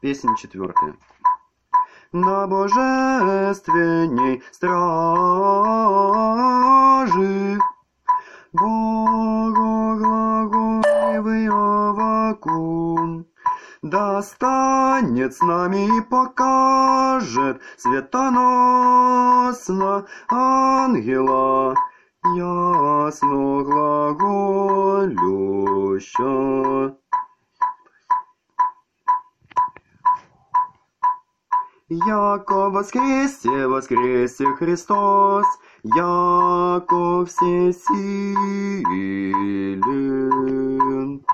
Песня 4. На божественней стражи Богоглаголивый Аввакум достанет с нами и покажет светоносно ангела ясно глаголюща. Яко воскресе, воскресе Христос, яко всесилен.